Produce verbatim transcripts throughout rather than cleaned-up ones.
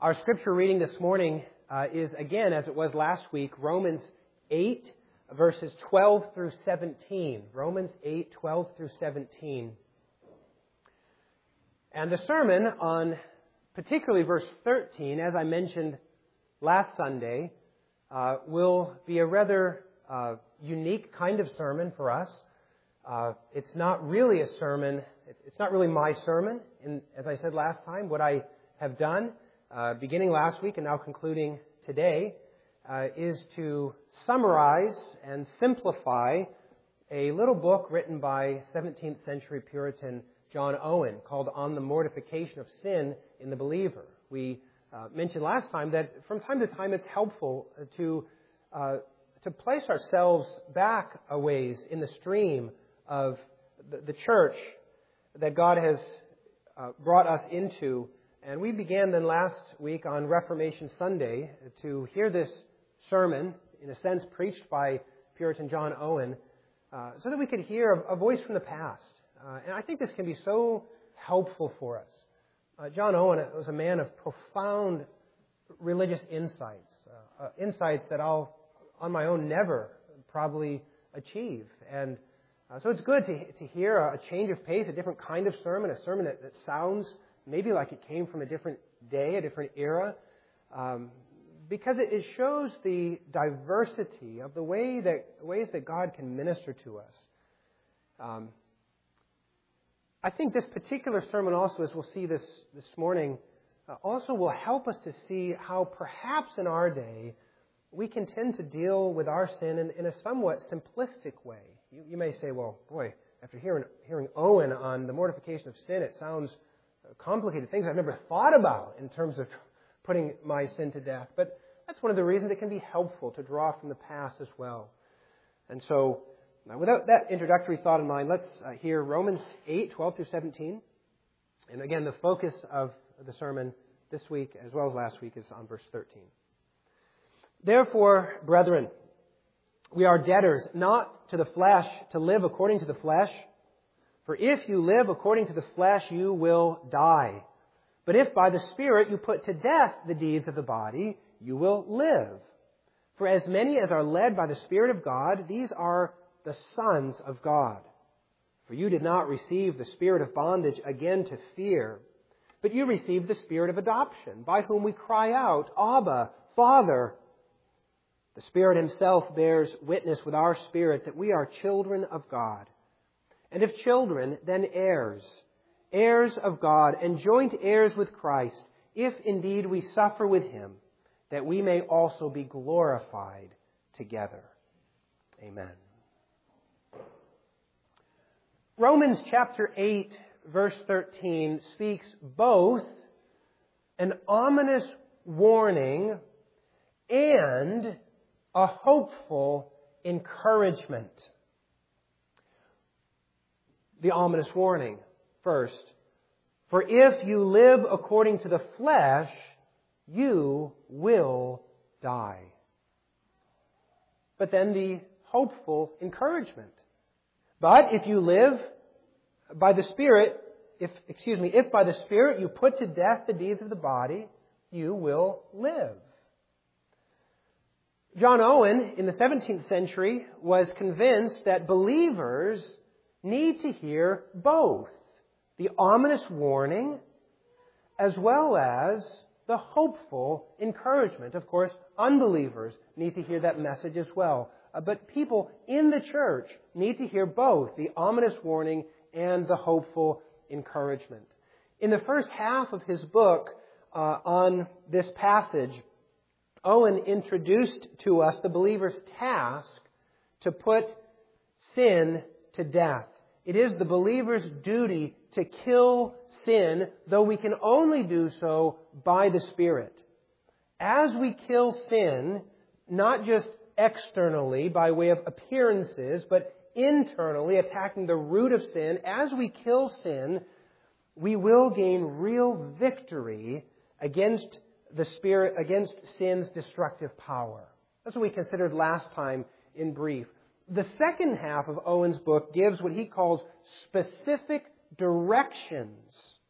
Our scripture reading this morning uh, is, again, as it was last week, Romans eight, verses twelve through seventeen. Romans eight, twelve through seventeen. And the sermon on particularly verse thirteen, as I mentioned last Sunday, uh, will be a rather uh, unique kind of sermon for us. Uh, it's not really a sermon. It's not really my sermon. And as I said last time, what I have done, uh, beginning last week and now concluding today, uh, is to summarize and simplify a little book written by seventeenth century Puritan John Owen called On the Mortification of Sin in the Believer. We uh, mentioned last time that from time to time it's helpful to uh, to place ourselves back a ways in the stream of the, the church that God has uh, brought us into. And we began then last week on Reformation Sunday to hear this sermon, in a sense preached by Puritan John Owen, uh, so that we could hear a, a voice from the past. Uh, and I think this can be so helpful for us. Uh, John Owen was a man of profound religious insights, uh, uh, insights that I'll, on my own, never probably achieve. And uh, so it's good to, to hear a, a change of pace, a different kind of sermon, a sermon that, that sounds maybe like it came from a different day, a different era, um, because it, it shows the diversity of the way that ways that God can minister to us. Um, I think this particular sermon also, as we'll see this this morning, uh, also will help us to see how perhaps in our day we can tend to deal with our sin in, in a somewhat simplistic way. You, you may say, well, boy, after hearing, hearing Owen on the mortification of sin, it sounds complicated things I've never thought about in terms of putting my sin to death. But that's one of the reasons it can be helpful to draw from the past as well. And so, now without that introductory thought in mind, let's uh, hear Romans eight, twelve through seventeen. And again, the focus of the sermon this week, as well as last week, is on verse thirteen. Therefore, brethren, we are debtors not to the flesh to live according to the flesh. For if you live according to the flesh, you will die. But if by the Spirit you put to death the deeds of the body, you will live. For as many as are led by the Spirit of God, these are the sons of God. For you did not receive the spirit of bondage again to fear, but you received the Spirit of adoption, by whom we cry out, Abba, Father. The Spirit Himself bears witness with our spirit that we are children of God. And if children, then heirs, heirs of God, and joint heirs with Christ, if indeed we suffer with Him, that we may also be glorified together. Amen. Romans chapter eight, verse thirteen, speaks both an ominous warning and a hopeful encouragement. The ominous warning first. For if you live according to the flesh, you will die. But then the hopeful encouragement. But if you live by the Spirit, if, excuse me, if by the Spirit you put to death the deeds of the body, you will live. John Owen, in the seventeenth century, was convinced that believers need to hear both the ominous warning as well as the hopeful encouragement. Of course, unbelievers need to hear that message as well. Uh, but people in the church need to hear both the ominous warning and the hopeful encouragement. In the first half of his book uh, on this passage, Owen introduced to us the believer's task to put sin to death. It is the believer's duty to kill sin, though we can only do so by the Spirit. As we kill sin, not just externally by way of appearances, but internally attacking the root of sin, as we kill sin, we will gain real victory against the Spirit, against sin's destructive power. That's what we considered last time in brief. The second half of Owen's book gives what he calls specific directions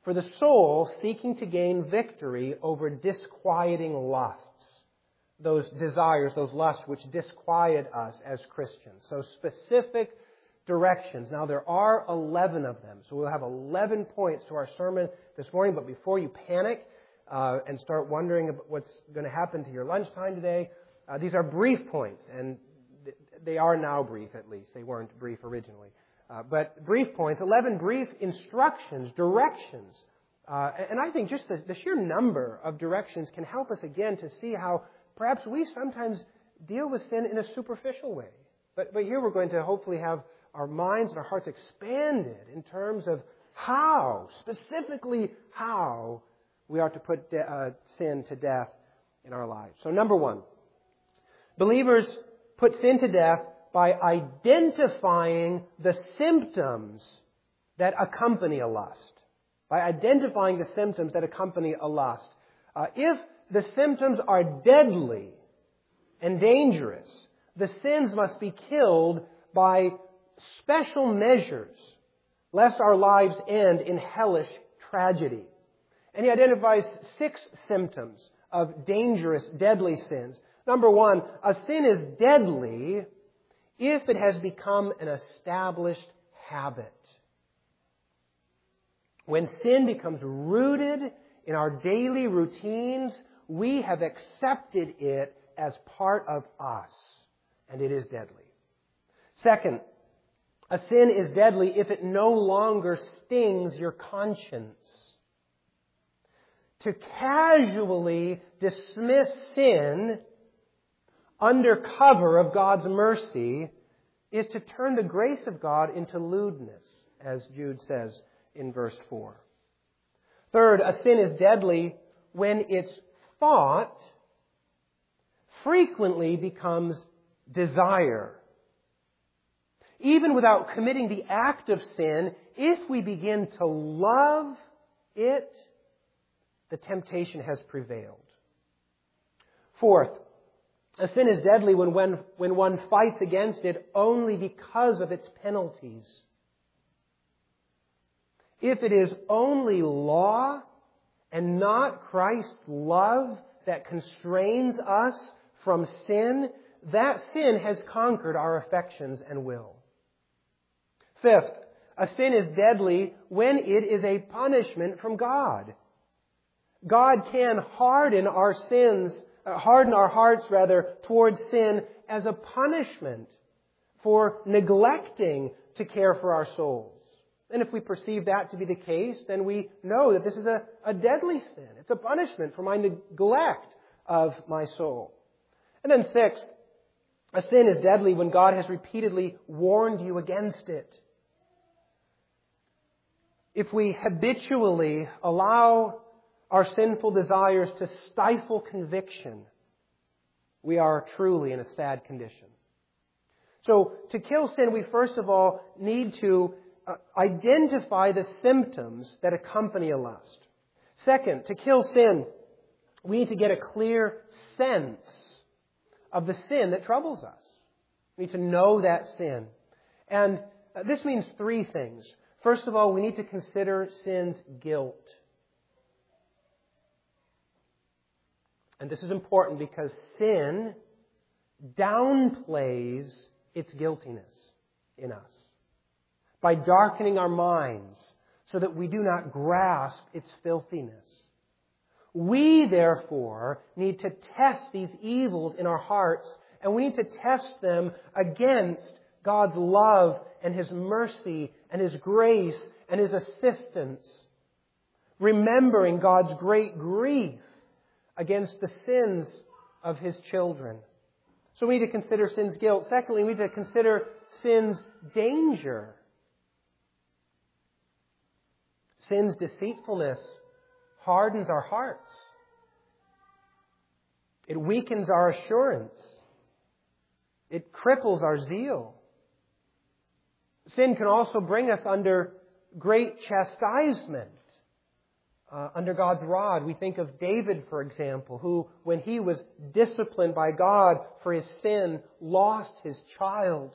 for the soul seeking to gain victory over disquieting lusts, those desires, those lusts which disquiet us as Christians. So specific directions. Now there are eleven of them, so we'll have eleven points to our sermon this morning, but before you panic uh, and start wondering about what's going to happen to your lunchtime today, uh, these are brief points, and th- they are now brief at least. They weren't brief originally. Uh, but brief points, eleven brief instructions, directions. Uh, and I think just the, the sheer number of directions can help us again to see how perhaps we sometimes deal with sin in a superficial way. But, but here we're going to hopefully have our minds and our hearts expanded in terms of how, specifically how, we are to put de- uh, sin to death in our lives. So number one, believers put sin to death by identifying the symptoms that accompany a lust. By identifying the symptoms that accompany a lust. Uh, if the symptoms are deadly and dangerous, the sins must be killed by special measures, lest our lives end in hellish tragedy. And he identifies six symptoms of dangerous, deadly sins. Number one, a sin is deadly if it has become an established habit. When sin becomes rooted in our daily routines, we have accepted it as part of us, and it is deadly. Second, a sin is deadly if it no longer stings your conscience. To casually dismiss sin under cover of God's mercy is to turn the grace of God into lewdness, as Jude says in verse four. Third, a sin is deadly when its thought frequently becomes desire. Even without committing the act of sin, if we begin to love it, the temptation has prevailed. Fourth, a sin is deadly when, when, when one fights against it only because of its penalties. If it is only law and not Christ's love that constrains us from sin, that sin has conquered our affections and will. Fifth, a sin is deadly when it is a punishment from God. God can harden our sins, uh, harden our hearts rather, towards sin as a punishment for neglecting to care for our souls. And if we perceive that to be the case, then we know that this is a, a deadly sin. It's a punishment for my neglect of my soul. And then sixth, a sin is deadly when God has repeatedly warned you against it. If we habitually allow our sinful desires to stifle conviction, we are truly in a sad condition. So, to kill sin, we first of all need to uh, identify the symptoms that accompany a lust. Second, to kill sin, we need to get a clear sense of the sin that troubles us. We need to know that sin. And uh, this means three things. First of all, we need to consider sin's guilt. And this is important because sin downplays its guiltiness in us by darkening our minds so that we do not grasp its filthiness. We, therefore, need to test these evils in our hearts, and we need to test them against God's love and His mercy and His grace and His assistance, remembering God's great grief against the sins of His children. So we need to consider sin's guilt. Secondly, we need to consider sin's danger. Sin's deceitfulness hardens our hearts. It weakens our assurance. It cripples our zeal. Sin can also bring us under great chastisement, uh, under God's rod. We think of David, for example, who, when he was disciplined by God for his sin, lost his child,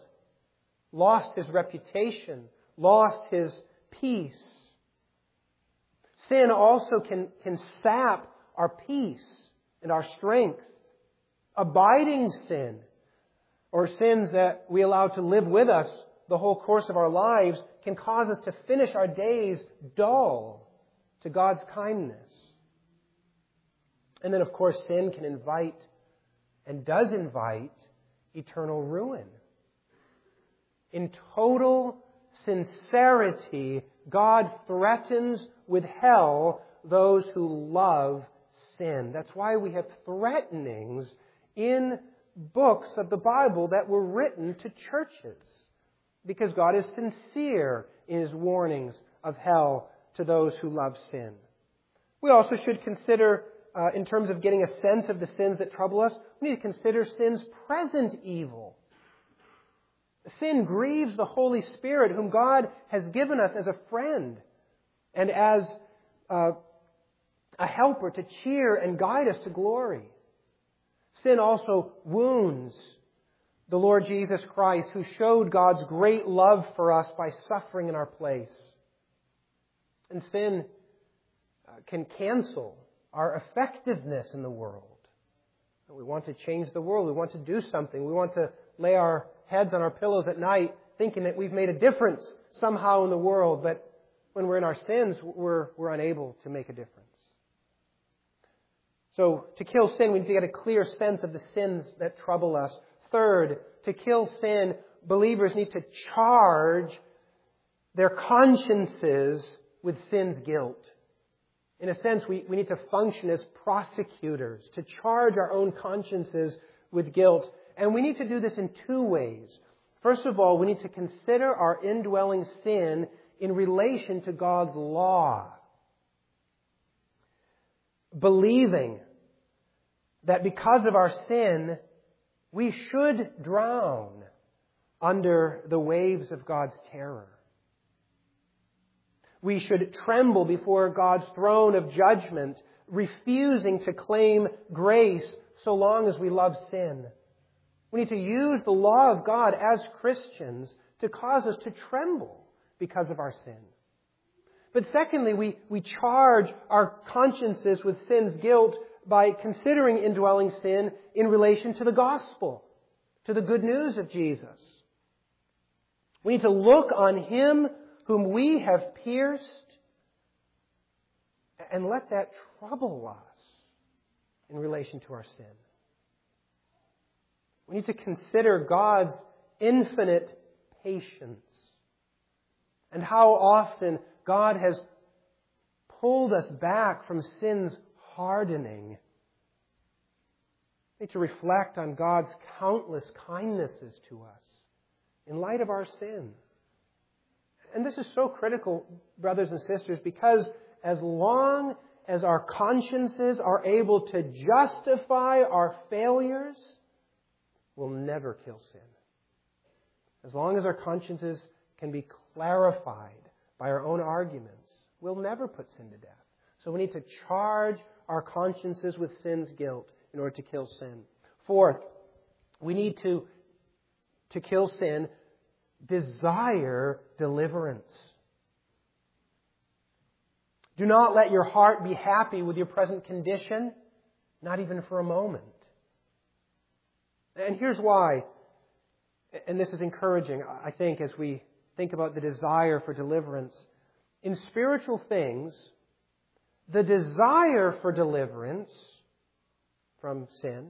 lost his reputation, lost his peace. Sin also can, can sap our peace and our strength. Abiding sin, or sins that we allow to live with us the whole course of our lives, can cause us to finish our days dull to God's kindness. And then, of course, sin can invite, and does invite, eternal ruin. In total sincerity, God threatens with hell those who love sin. That's why we have threatenings in books of the Bible that were written to churches. Because God is sincere in His warnings of hell to those who love sin. We also should consider, uh, in terms of getting a sense of the sins that trouble us, we need to consider sin's present evil. Sin grieves the Holy Spirit, whom God has given us as a friend and as uh, a helper to cheer and guide us to glory. Sin also wounds the Lord Jesus Christ, who showed God's great love for us by suffering in our place. And sin uh, can cancel our effectiveness in the world. We want to change the world. We want to do something. We want to lay our heads on our pillows at night thinking that we've made a difference somehow in the world. But when we're in our sins, we're, we're unable to make a difference. So to kill sin, we need to get a clear sense of the sins that trouble us. Third, to kill sin, believers need to charge their consciences with sin's guilt. In a sense, we, we need to function as prosecutors, to charge our own consciences with guilt. And we need to do this in two ways. First of all, we need to consider our indwelling sin in relation to God's law. Believing that because of our sin, we should drown under the waves of God's terror. We should tremble before God's throne of judgment, refusing to claim grace so long as we love sin. We need to use the law of God as Christians to cause us to tremble because of our sin. But secondly, we, we charge our consciences with sin's guilt by considering indwelling sin in relation to the gospel, to the good news of Jesus. We need to look on Him whom we have pierced and let that trouble us in relation to our sin. We need to consider God's infinite patience and how often God has pulled us back from sin's hardening. We need to reflect on God's countless kindnesses to us in light of our sin. And this is so critical, brothers and sisters, because as long as our consciences are able to justify our failures, we'll never kill sin. As long as our consciences can be clarified by our own arguments, we'll never put sin to death. So we need to charge our consciences with sin's guilt in order to kill sin. Fourth, we need to, to kill sin, desire deliverance. Do not let your heart be happy with your present condition, not even for a moment. And here's why, and this is encouraging, I think, as we think about the desire for deliverance. In spiritual things, the desire for deliverance from sin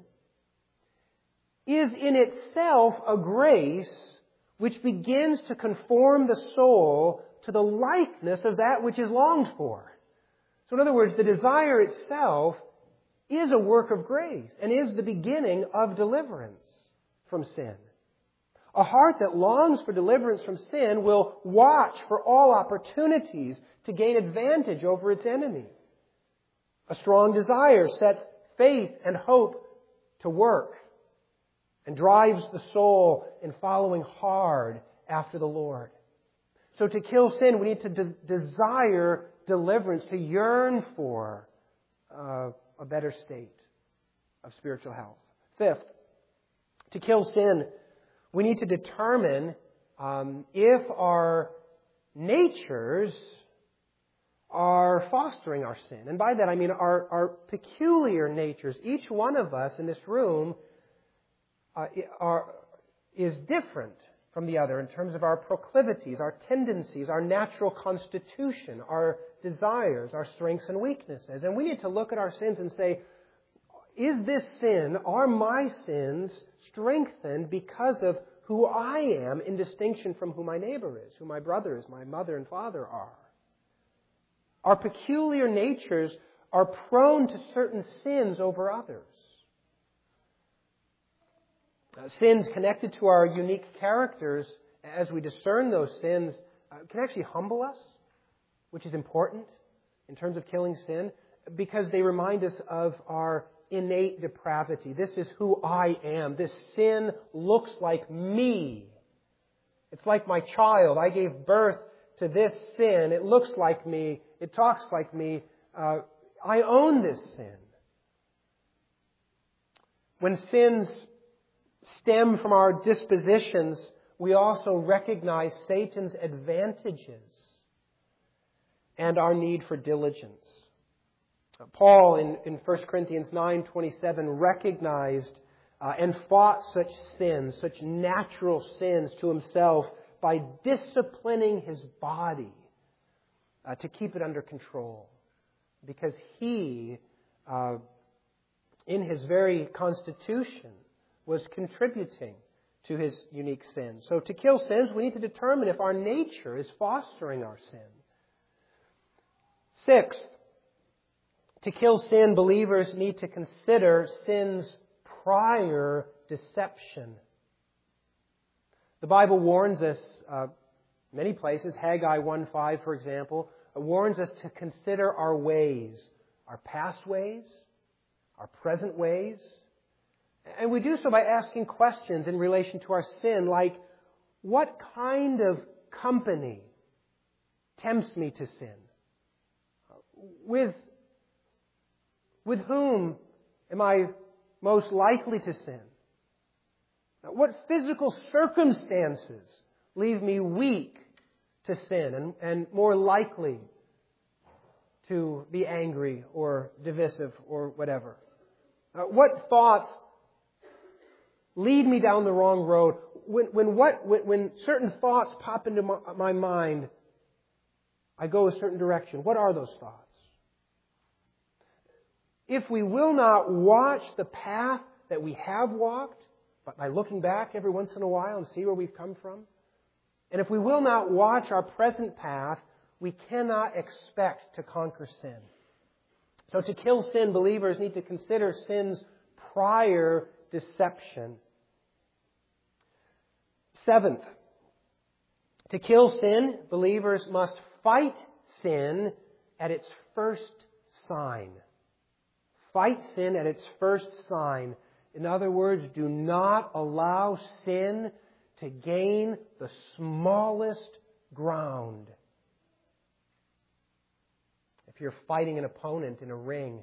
is in itself a grace which begins to conform the soul to the likeness of that which is longed for. So in other words, the desire itself is a work of grace and is the beginning of deliverance from sin. A heart that longs for deliverance from sin will watch for all opportunities to gain advantage over its enemy. A strong desire sets faith and hope to work and drives the soul in following hard after the Lord. So to kill sin, we need to de- desire deliverance, to yearn for uh, a better state of spiritual health. Fifth, to kill sin, we need to determine um, if our natures are fostering our sin. And by that I mean our, our peculiar natures. Each one of us in this room uh, are, is different from the other in terms of our proclivities, our tendencies, our natural constitution, our desires, our strengths and weaknesses. And we need to look at our sins and say, is this sin, are my sins strengthened because of who I am in distinction from who my neighbor is, who my brother is, my mother and father are? Our peculiar natures are prone to certain sins over others. Uh, sins connected to our unique characters, as we discern those sins, uh, can actually humble us, which is important in terms of killing sin, because they remind us of our innate depravity. This is who I am. This sin looks like me. It's like my child. I gave birth to this sin. It looks like me. It talks like me. Uh, I own this sin. When sins stem from our dispositions, we also recognize Satan's advantages and our need for diligence. Paul in, in First Corinthians nine twenty-seven recognized uh, and fought such sins, such natural sins to himself by disciplining his body uh, to keep it under control. Because he, uh, in his very constitution, was contributing to his unique sin. So to kill sins, we need to determine if our nature is fostering our sin. Sixth, to kill sin, believers need to consider sin's prior deception. The Bible warns us, uh, many places, Haggai one five, for example, warns us to consider our ways, our past ways, our present ways. And we do so by asking questions in relation to our sin, like, what kind of company tempts me to sin? With With whom am I most likely to sin? What physical circumstances leave me weak to sin and, and more likely to be angry or divisive or whatever? Uh, what thoughts lead me down the wrong road? When, when, what, when, when certain thoughts pop into my, my mind, I go a certain direction. What are those thoughts? If we will not watch the path that we have walked, but by looking back every once in a while and see where we've come from, and if we will not watch our present path, we cannot expect to conquer sin. So to kill sin, believers need to consider sin's prior deception. Seventh, to kill sin, believers must fight sin at its first sign. Fight sin at its first sign. In other words, do not allow sin to gain the smallest ground. If you're fighting an opponent in a ring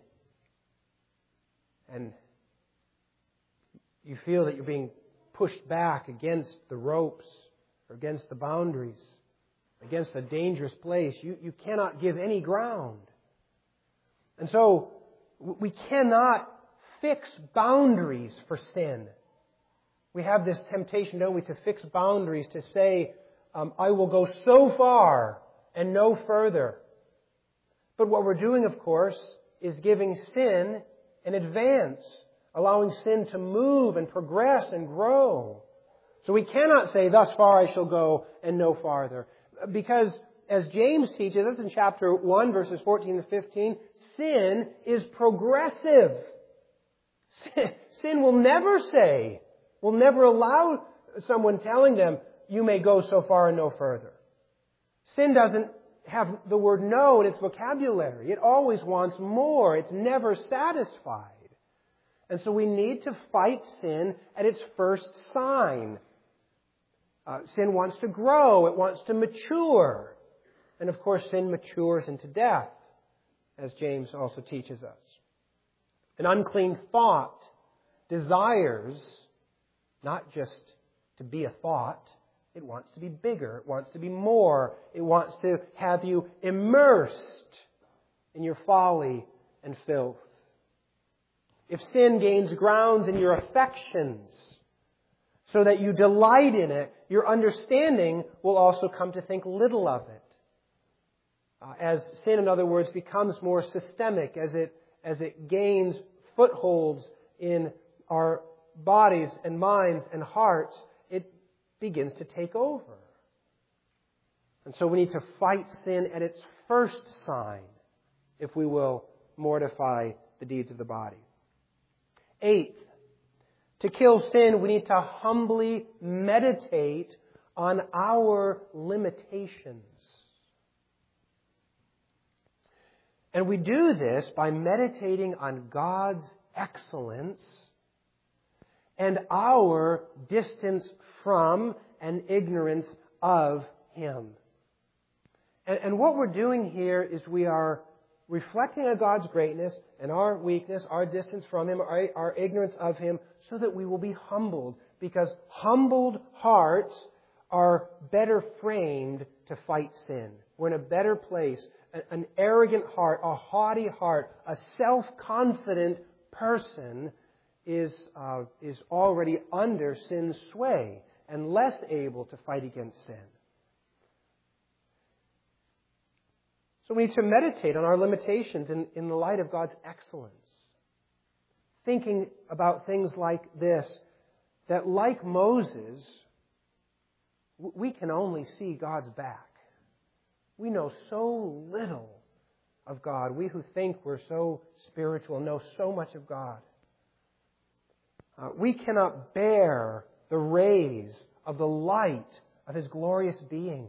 and you feel that you're being pushed back against the ropes or against the boundaries, against a dangerous place, you, you cannot give any ground. And so, we cannot fix boundaries for sin. We have this temptation, don't we, to fix boundaries, to say, um, I will go so far and no further. But what we're doing, of course, is giving sin an advance, allowing sin to move and progress and grow. So we cannot say, thus far I shall go and no farther. Because, as James teaches us in chapter one, verses fourteen and fifteen, sin is progressive. Sin, sin will never say, will never allow someone telling them, you may go so far and no further. Sin doesn't have the word no in its vocabulary. It always wants more. It's never satisfied. And so we need to fight sin at its first sign. Uh, sin wants to grow. It wants to mature. And of course, sin matures into death, as James also teaches us. An unclean thought desires not just to be a thought. It wants to be bigger. It wants to be more. It wants to have you immersed in your folly and filth. If sin gains grounds in your affections so that you delight in it, your understanding will also come to think little of it. Uh, as sin, in other words, becomes more systemic, as it, as it gains footholds in our bodies and minds and hearts, it begins to take over. And so we need to fight sin at its first sign if we will mortify the deeds of the body. Eighth, to kill sin, we need to humbly meditate on our limitations. And we do this by meditating on God's excellence and our distance from and ignorance of Him. And, and what we're doing here is we are reflecting on God's greatness and our weakness, our distance from Him, our, our ignorance of Him, so that we will be humbled. Because humbled hearts are better framed to fight sin. We're in a better place. An arrogant heart, a haughty heart, a self-confident person is, uh, is already under sin's sway and less able to fight against sin. So we need to meditate on our limitations in, in the light of God's excellence. Thinking about things like this, that like Moses, we can only see God's back. We know so little of God. We who think we're so spiritual know so much of God. Uh, we cannot bear the rays of the light of His glorious being.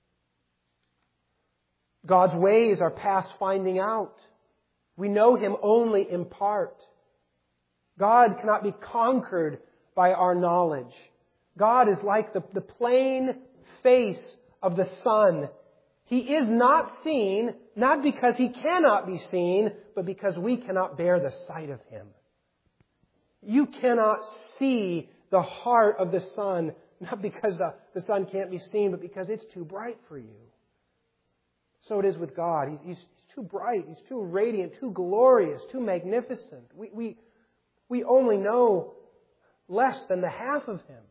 God's ways are past finding out. We know Him only in part. God cannot be conquered by our knowledge. God is like the, the plain face of the sun. He is not seen, not because He cannot be seen, but because we cannot bear the sight of Him. You cannot see the heart of the sun, not because the, the sun can't be seen, but because it's too bright for you. So it is with God. He's, he's too bright, He's too radiant, too glorious, too magnificent. We, we, we only know less than the half of Him.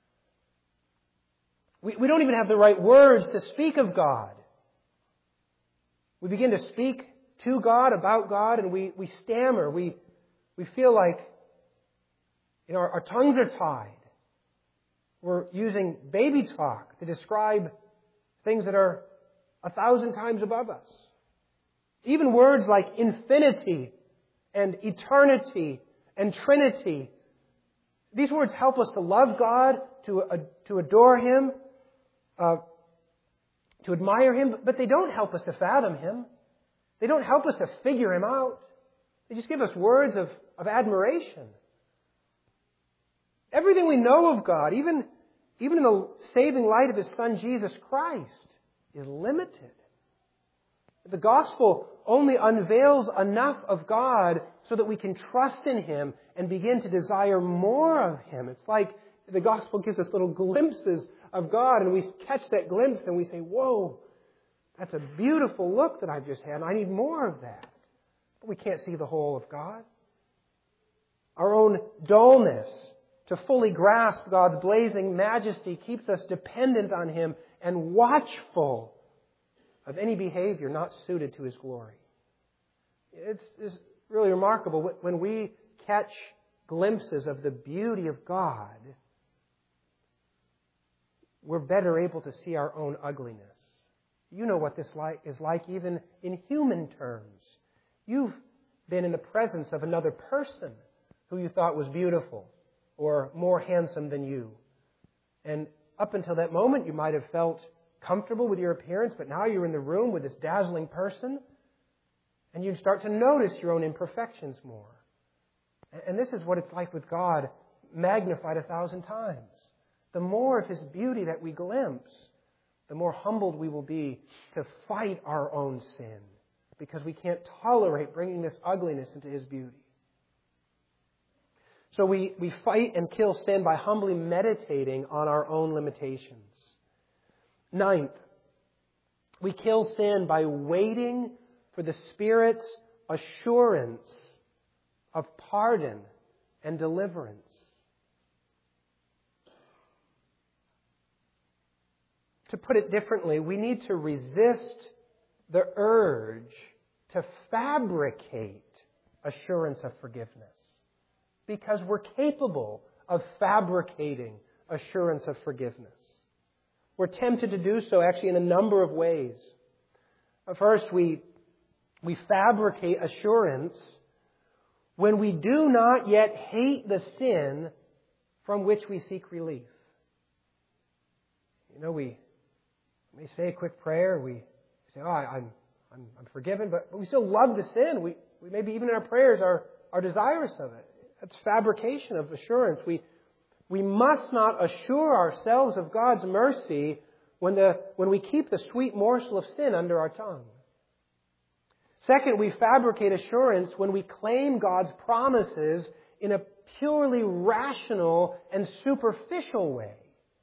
We, we don't even have the right words to speak of God. We begin to speak to God, about God, and we, we stammer. We, we feel like you know, our, our tongues are tied. We're using baby talk to describe things that are a thousand times above us. Even words like infinity and eternity and Trinity. These words help us to love God, to, uh, to adore Him, uh, to admire Him, but they don't help us to fathom Him. They don't help us to figure Him out. They just give us words of, of admiration. Everything we know of God, even, even in the saving light of His Son Jesus Christ, is limited. The gospel only unveils enough of God so that we can trust in Him and begin to desire more of Him. It's like the gospel gives us little glimpses of God, and we catch that glimpse and we say, whoa, that's a beautiful look that I've just had, and I need more of that. But we can't see the whole of God. Our own dullness to fully grasp God's blazing majesty keeps us dependent on Him and watchful of any behavior not suited to His glory. It's, it's really remarkable when we catch glimpses of the beauty of God, we're better able to see our own ugliness. You know what this like is like even in human terms. You've been in the presence of another person who you thought was beautiful or more handsome than you. And up until that moment, you might have felt comfortable with your appearance, but now you're in the room with this dazzling person, and you start to notice your own imperfections more. And this is what it's like with God, magnified a thousand times. The more of His beauty that we glimpse, the more humbled we will be to fight our own sin, because we can't tolerate bringing this ugliness into His beauty. So we, we fight and kill sin by humbly meditating on our own limitations. Ninth, we kill sin by waiting for the Spirit's assurance of pardon and deliverance. To put it differently, we need to resist the urge to fabricate assurance of forgiveness, because we're capable of fabricating assurance of forgiveness. We're tempted to do so actually in a number of ways. First, we, we fabricate assurance when we do not yet hate the sin from which we seek relief. You know, we may say a quick prayer, we say, oh, I, I'm, I'm, I'm forgiven, but, but we still love the sin. We, we maybe even in our prayers are, are desirous of it. That's fabrication of assurance. We, we must not assure ourselves of God's mercy when, the, when we keep the sweet morsel of sin under our tongue. Second, we fabricate assurance when we claim God's promises in a purely rational and superficial way.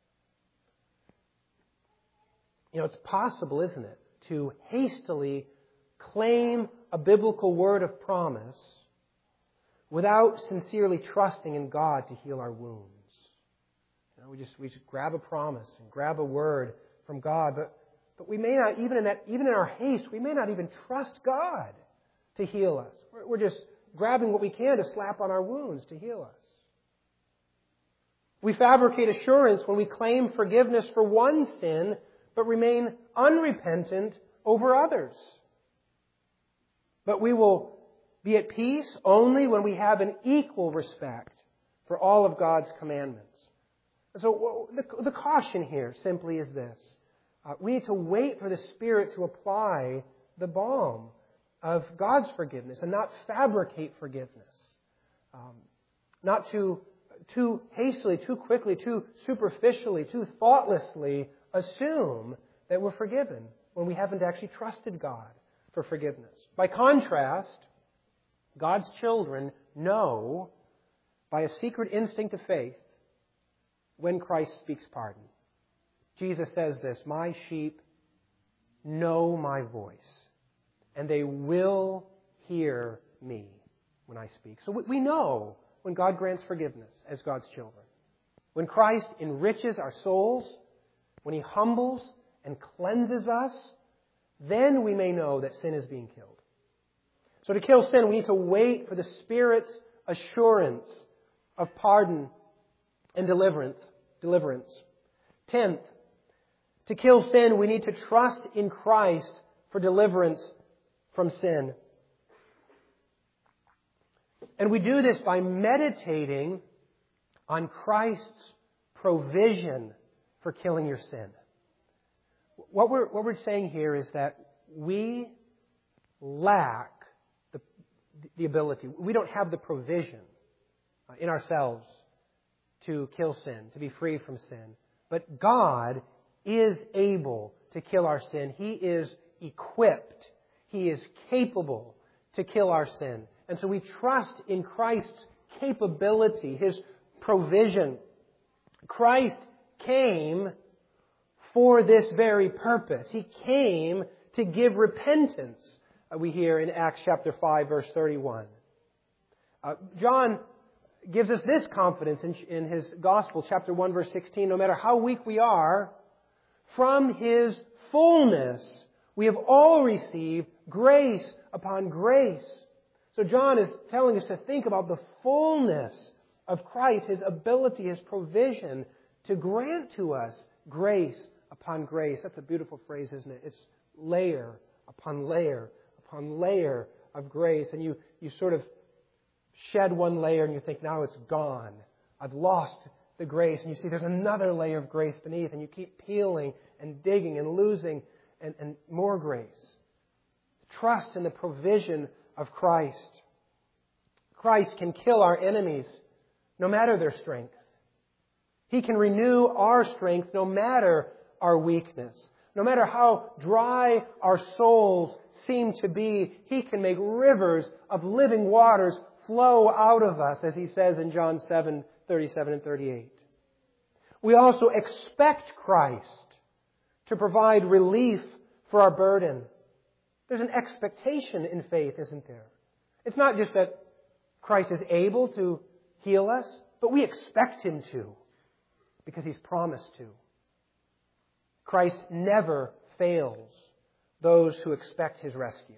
You know, it's possible, isn't it, to hastily claim a biblical word of promise without sincerely trusting in God to heal our wounds. You know, we just we just grab a promise and grab a word from God, but but we may not, even in that, even in our haste, we may not even trust God to heal us. We're, we're just grabbing what we can to slap on our wounds to heal us. We fabricate assurance when we claim forgiveness for one sin, but remain unrepentant over others. But we will be at peace only when we have an equal respect for all of God's commandments. So the, the caution here simply is this. Uh, we need to wait for the Spirit to apply the balm of God's forgiveness and not fabricate forgiveness. Um, not to too hastily, too quickly, too superficially, too thoughtlessly assume that we're forgiven when we haven't actually trusted God for forgiveness. By contrast, God's children know by a secret instinct of faith when Christ speaks pardon. Jesus says this, "My sheep know my voice, and they will hear me when I speak." So we know when God grants forgiveness as God's children. When Christ enriches our souls, when He humbles and cleanses us, then we may know that sin is being killed. So to kill sin, we need to wait for the Spirit's assurance of pardon and deliverance. deliverance. Tenth, to kill sin, we need to trust in Christ for deliverance from sin. And we do this by meditating on Christ's provision for killing your sin. What we're, what we're saying here is that we lack the, the ability, we don't have the provision in ourselves to kill sin, to be free from sin. But God is able to kill our sin. He is equipped. He is capable to kill our sin. And so we trust in Christ's capability, His provision. Christ came for this very purpose. He came to give repentance, we hear in Acts chapter five, verse thirty-one. Uh, John gives us this confidence in, in his Gospel, chapter one, verse sixteen. No matter how weak we are, from His fullness we have all received grace upon grace. So John is telling us to think about the fullness of Christ, His ability, His provision to grant to us grace upon grace. That's a beautiful phrase, isn't it? It's layer upon layer upon layer of grace. And you, you sort of shed one layer and you think, now it's gone. I've lost the grace. And you see there's another layer of grace beneath, and you keep peeling and digging and losing and, and more grace. Trust in the provision of Christ. Christ can kill our enemies no matter their strength. He can renew our strength no matter our weakness. No matter how dry our souls seem to be, He can make rivers of living waters flow out of us, as He says in John seven, thirty-seven and thirty-eight. We also expect Christ to provide relief for our burden. There's an expectation in faith, isn't there? It's not just that Christ is able to heal us, but we expect Him to, because He's promised to. Christ never fails those who expect His rescue.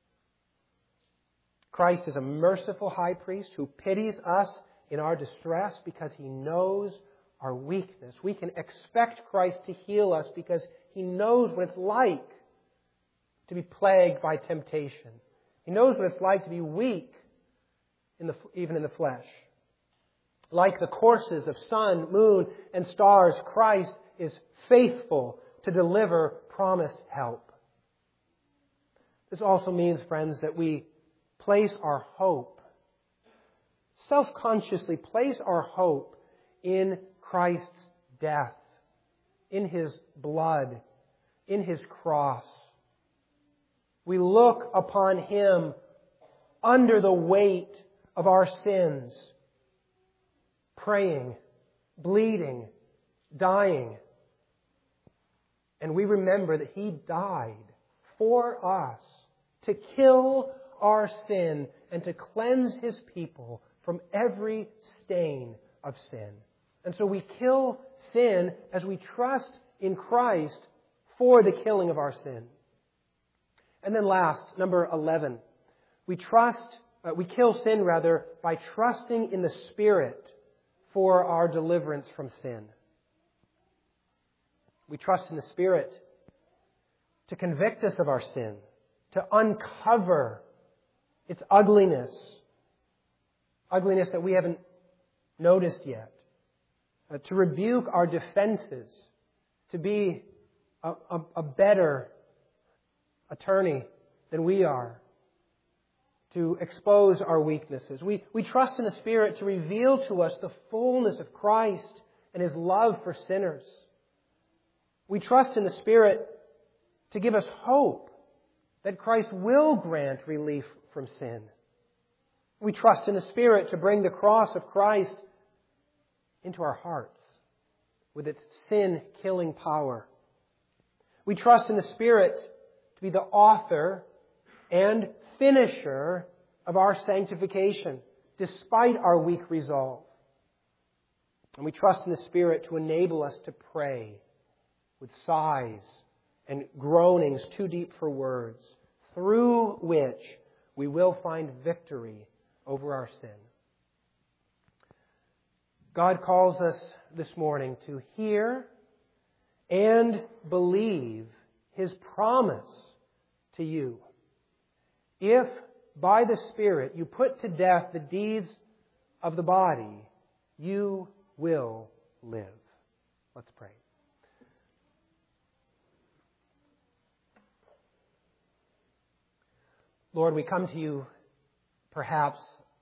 Christ is a merciful high priest who pities us in our distress because He knows our weakness. We can expect Christ to heal us because He knows what it's like to be plagued by temptation. He knows what it's like to be weak, in the, even in the flesh. Like the courses of sun, moon, and stars, Christ is faithful to deliver promised help. This also means, friends, that we place our hope, self-consciously place our hope in Christ's death, in His blood, in His cross. We look upon Him under the weight of our sins, praying, bleeding, dying. And we remember that He died for us to kill our sin and to cleanse His people from every stain of sin. And so we kill sin as we trust in Christ for the killing of our sin. And then last, number eleven, we trust, uh, we kill sin rather by trusting in the Spirit for our deliverance from sin. We trust in the Spirit to convict us of our sin, to uncover its ugliness, ugliness that we haven't noticed yet, uh, to rebuke our defenses, to be a, a, a better attorney than we are, to expose our weaknesses. We, we trust in the Spirit to reveal to us the fullness of Christ and His love for sinners. We trust in the Spirit to give us hope that Christ will grant relief from sin. We trust in the Spirit to bring the cross of Christ into our hearts with its sin-killing power. We trust in the Spirit to be the author and finisher of our sanctification, despite our weak resolve. And we trust in the Spirit to enable us to pray with sighs and groanings too deep for words, through which we will find victory over our sin. God calls us this morning to hear and believe His promise to you. If by the Spirit you put to death the deeds of the body, you will live. Let's pray. Lord, we come to you perhaps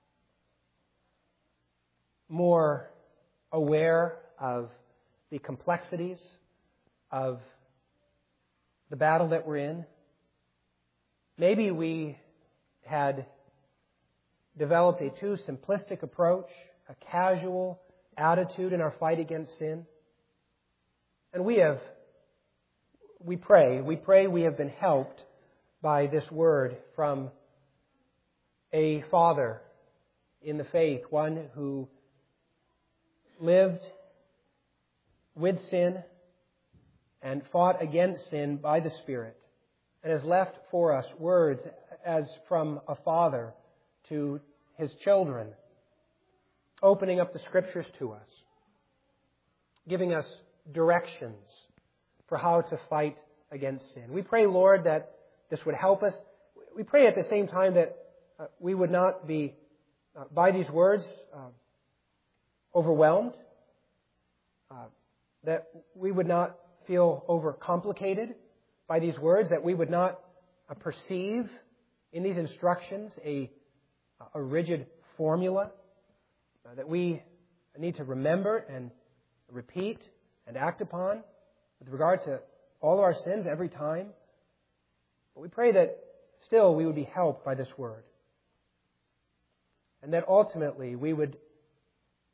more aware of the complexities of the battle that we're in. Maybe we had developed a too simplistic approach, a casual attitude in our fight against sin. And we have, we pray, we pray we have been helped by this word from a father in the faith, one who lived with sin and fought against sin by the Spirit, and has left for us words as from a father to his children, opening up the Scriptures to us, giving us directions for how to fight against sin. We pray, Lord, that this would help us. We pray at the same time that uh, we would not be, uh, by these words, uh, overwhelmed, uh, that we would not feel overcomplicated by these words, that we would not uh, perceive in these instructions a, a rigid formula uh, that we need to remember and repeat and act upon with regard to all of our sins every time. But we pray that still we would be helped by this word. And that ultimately we would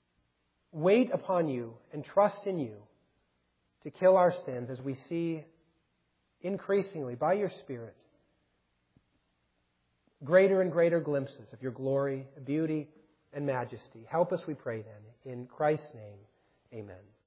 wait upon you and trust in you to kill our sins as we see increasingly by your Spirit greater and greater glimpses of your glory, beauty, and majesty. Help us, we pray then. In Christ's name, amen.